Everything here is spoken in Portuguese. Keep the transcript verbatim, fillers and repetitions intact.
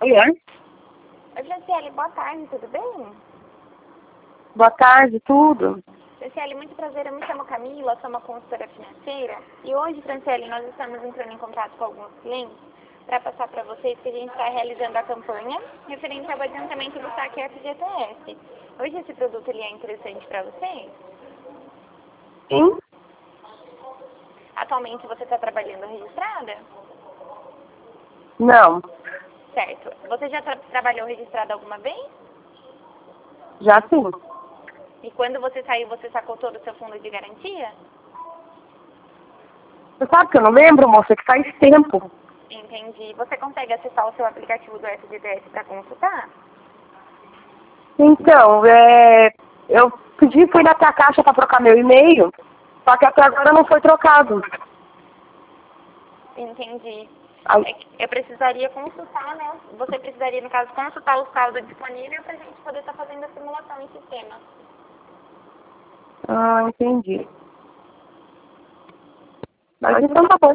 Oi, é? Oi, Franciele, boa tarde, tudo bem? Boa tarde, tudo. Franciele, muito prazer, eu me chamo Camila, sou uma consultora financeira e hoje, Franciele, nós estamos entrando em contato com alguns clientes para passar para vocês que a gente está realizando a campanha referente ao adiantamento do saque F G T S. Hoje esse produto ele é interessante para vocês? Sim? Atualmente você está trabalhando registrada? Não. Certo. Você já tra trabalhou registrada alguma vez? Já sim. E quando você saiu, você sacou todo o seu fundo de garantia? Você sabe que eu não lembro, moça, que faz tempo. Entendi. Você consegue acessar o seu aplicativo do F G T S para consultar? Então, é, eu pedi, fui na tua caixa para trocar meu e-mail, só que até agora não foi trocado. Entendi. Aí, É que eu precisaria consultar, né? Você precisaria, no caso, consultar o saldo disponível para a gente poder estar fazendo a simulação em sistema. ah, entendi. Mas então tá bom.